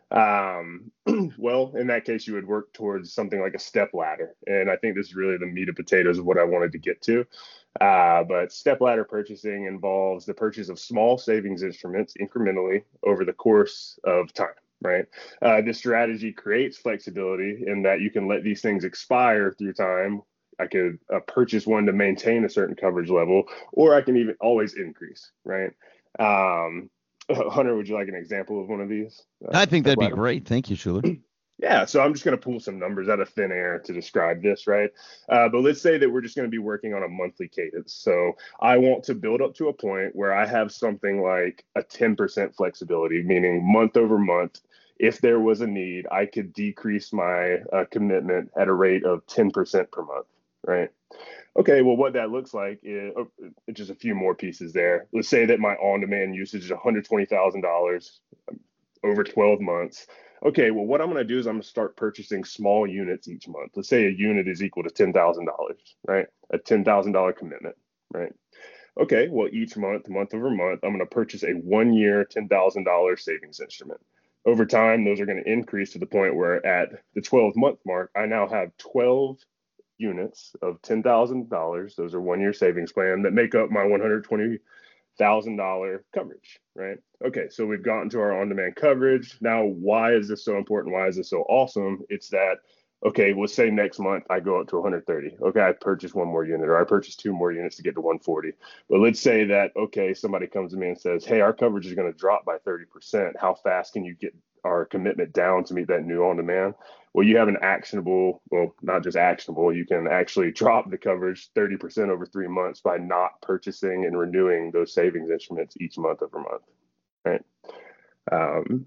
Um, well, in that case, you would work towards something like a step ladder. And I think this is really the meat and potatoes of what I wanted to get to. Uh, but step ladder purchasing involves the purchase of small savings instruments incrementally over the course of time, right? Uh, this strategy creates flexibility in that you can let these things expire through time. I could uh, purchase one to maintain a certain coverage level, or I can even always increase, right? Um, Hunter, would you like an example of one of these? Uh, I think step that'd be ladder? great. Thank you, Schuler. Yeah, so I'm just going to pull some numbers out of thin air to describe this, right? Uh, but let's say that we're just going to be working on a monthly cadence. So I want to build up to a point where I have something like a ten percent flexibility, meaning month over month, if there was a need, I could decrease my uh, commitment at a rate of ten percent per month, right? Okay, well, what that looks like is oh, just a few more pieces there. Let's say that my on demand usage is one hundred twenty thousand dollars over twelve months. Okay, well, what I'm going to do is I'm going to start purchasing small units each month. Let's say a unit is equal to ten thousand dollars, right? A ten thousand dollars commitment, right? Okay, well, each month, month over month, I'm going to purchase a one year, ten thousand dollars savings instrument. Over time, those are going to increase to the point where at the twelve month mark, I now have twelve units of ten thousand dollars. Those are one year savings plan that make up my one hundred twenty thousand dollar coverage, right? Okay, so we've gotten to our on-demand coverage. Now, why is this so important? Why is this so awesome? It's that, okay, let's say next month I go up to one hundred thirty. Okay, I purchase one more unit, or I purchase two more units to get to one hundred forty. But let's say that, okay, somebody comes to me and says, hey, our coverage is going to drop by thirty percent. How fast can you get our commitment down to meet that new on-demand? Well, you have an actionable, well, not just actionable, you can actually drop the coverage thirty percent over three months by not purchasing and renewing those savings instruments each month over month, right? Um,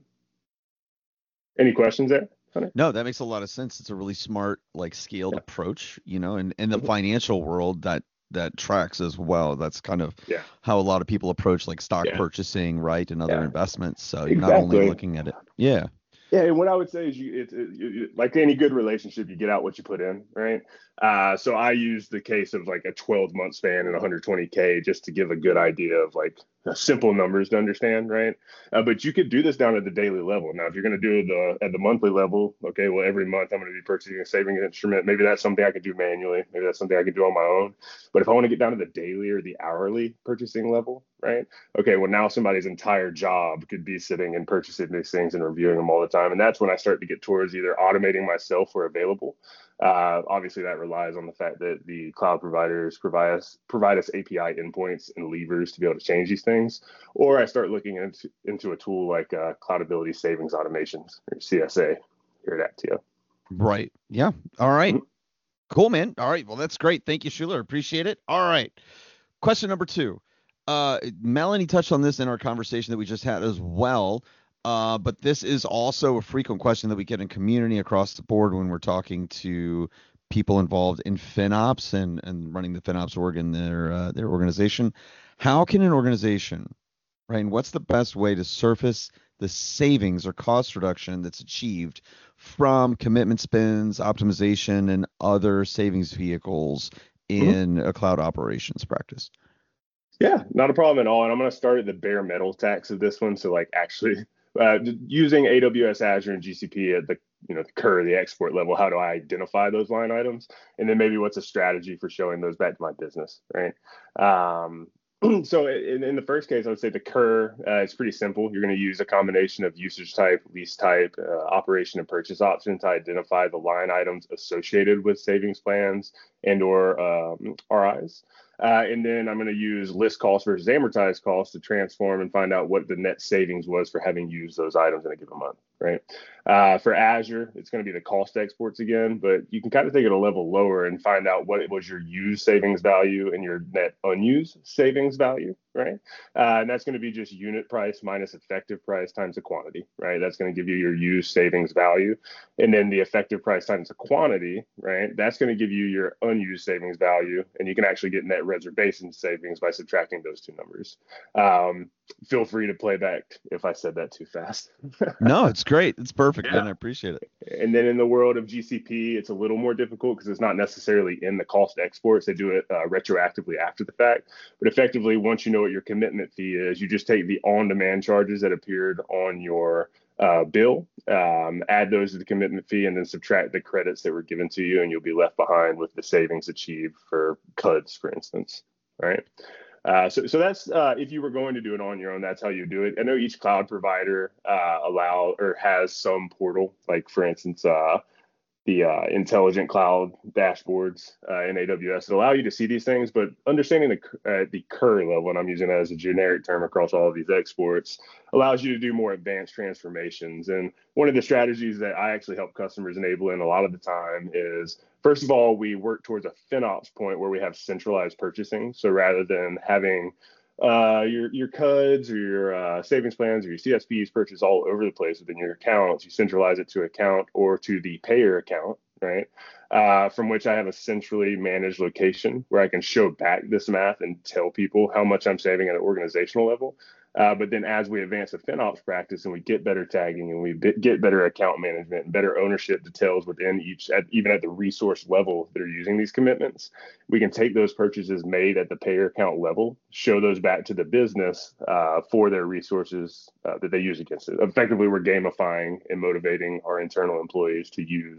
any questions there? No, that makes a lot of sense. It's a really smart, like scaled yeah. approach, you know, and in the financial world that that tracks as well. That's kind of yeah. how a lot of people approach like stock yeah. purchasing, right, and other yeah. investments. So exactly. you're not only looking at it. Yeah. Yeah, and what I would say is, you, it, it, it, like any good relationship, you get out what you put in, right? Uh, so I use the case of like a twelve month span and one hundred twenty K just to give a good idea of like simple numbers to understand, right? Uh, but you could do this down at the daily level. Now, if you're going to do the at the monthly level, okay, well, every month I'm going to be purchasing a savings instrument. Maybe that's something I could do manually. Maybe that's something I could do on my own. But if I want to get down to the daily or the hourly purchasing level, right? Okay, well, now somebody's entire job could be sitting and purchasing these things and reviewing them all the time. And that's when I start to get towards either automating myself where available. Uh, obviously, that relies on the fact that the cloud providers provide us provide us A P I endpoints and levers to be able to change these things. Or I start looking into, into a tool like uh, Cloudability Savings Automations, or C S A, here at Aptio. Right. Yeah. All right. Mm-hmm. Cool, man. All right. Well, that's great. Thank you, Schuler. Appreciate it. All right. Question number two. Uh, Melanie touched on this in our conversation that we just had as well. Uh, but this is also a frequent question that we get in community across the board when we're talking to people involved in FinOps and, and running the FinOps org in their uh, their organization. How can an organization, right, and what's the best way to surface the savings or cost reduction that's achieved from commitment spends, optimization, and other savings vehicles in mm-hmm. a cloud operations practice? Yeah, not a problem at all. And I'm going to start at the bare metal tax of this one. So like actually uh, using A W S, Azure, and G C P at the you know the C U R, the export level, how do I identify those line items? And then maybe what's a strategy for showing those back to my business, right? Um, so in, in the first case, I would say the C U R, uh, it's pretty simple. You're going to use a combination of usage type, lease type, uh, operation and purchase option to identify the line items associated with savings plans and or um, R Is. Uh, and then I'm going to use list cost versus amortized cost to transform and find out what the net savings was for having used those items in a given month, right? Uh, for Azure, it's going to be the cost exports again, but you can kind of take it a level lower and find out what was your used savings value and your net unused savings value, right? Uh, and that's going to be just unit price minus effective price times the quantity, right? That's going to give you your used savings value. And then the effective price times the quantity, right? That's going to give you your unused savings value. And you can actually get net reservation savings by subtracting those two numbers. Um, feel free to play back if I said that too fast. No, it's great. It's perfect, yeah. man. I appreciate it. And then in the world of G C P, it's a little more difficult because it's not necessarily in the cost exports. They do it uh, retroactively after the fact. But effectively, once you know what your commitment fee is, you just take the on-demand charges that appeared on your uh, bill, um, add those to the commitment fee, and then subtract the credits that were given to you, and you'll be left behind with the savings achieved for C U Ds, for instance, right? Uh, so, so that's uh, if you were going to do it on your own, that's how you do it. I know each cloud provider uh, allow or has some portal, like for instance, uh, the uh, intelligent cloud dashboards uh, in A W S that allow you to see these things. But understanding the uh, the C U R level, and I'm using that as a generic term across all of these exports, allows you to do more advanced transformations. And one of the strategies that I actually help customers enable in a lot of the time is, first of all, we work towards a FinOps point where we have centralized purchasing. So rather than having uh, your your C U Ds or your uh, savings plans or your C S Ps purchased all over the place within your accounts, you centralize it to account or to the payer account, right? Uh, from which I have a centrally managed location where I can show back this math and tell people how much I'm saving at an organizational level. Uh, but then as we advance the FinOps practice and we get better tagging and we b- get better account management and better ownership details within each, at, even at the resource level that are using these commitments, we can take those purchases made at the payer account level, show those back to the business uh, for their resources uh, that they use against it. Effectively, we're gamifying and motivating our internal employees to use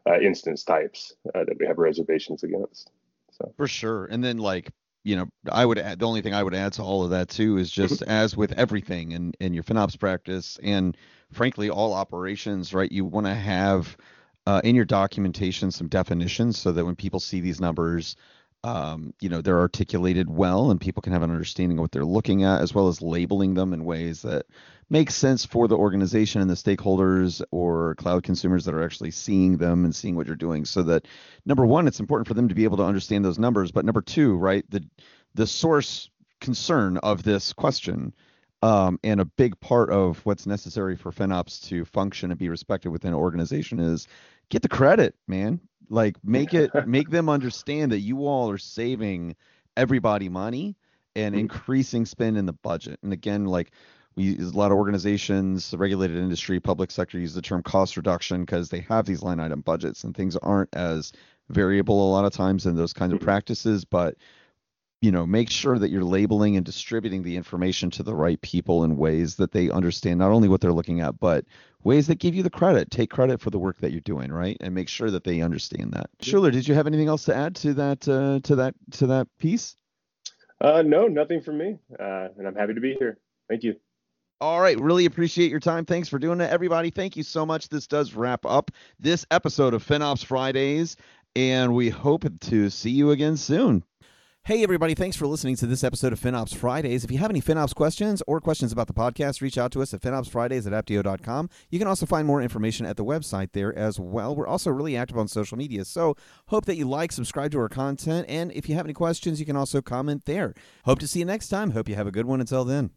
uh, instance types uh, that we have reservations against. So for sure. And then like, you know, I would add, the only thing I would add to all of that too is just as with everything in, in your FinOps practice and frankly, all operations, right? You want to have uh, in your documentation some definitions so that when people see these numbers, um, you know, they're articulated well and people can have an understanding of what they're looking at, as well as labeling them in ways that make sense for the organization and the stakeholders or cloud consumers that are actually seeing them and seeing what you're doing. So that number one, it's important for them to be able to understand those numbers. But number two, right, the the source concern of this question um, and a big part of what's necessary for FinOps to function and be respected within an organization is get the credit, man. Like make it make them understand that you all are saving everybody money and increasing spend in the budget. And again, like we use a lot of organizations, the regulated industry, public sector use the term cost reduction because they have these line item budgets and things aren't as variable a lot of times in those kinds of practices. But you know, make sure that you're labeling and distributing the information to the right people in ways that they understand not only what they're looking at, but ways that give you the credit. Take credit for the work that you're doing, right? And make sure that they understand that. Schuler, did you have anything else to add to that uh, to that to that piece? Uh, no, nothing from me. Uh, and I'm happy to be here. Thank you. All right. Really appreciate your time. Thanks for doing it, everybody. Thank you so much. This does wrap up this episode of FinOps Fridays, and we hope to see you again soon. Hey, everybody. Thanks for listening to this episode of FinOps Fridays. If you have any FinOps questions or questions about the podcast, reach out to us at finopsfridays at aptio dot com. You can also find more information at the website there as well. We're also really active on social media, so hope that you like, subscribe to our content, and if you have any questions, you can also comment there. Hope to see you next time. Hope you have a good one until then.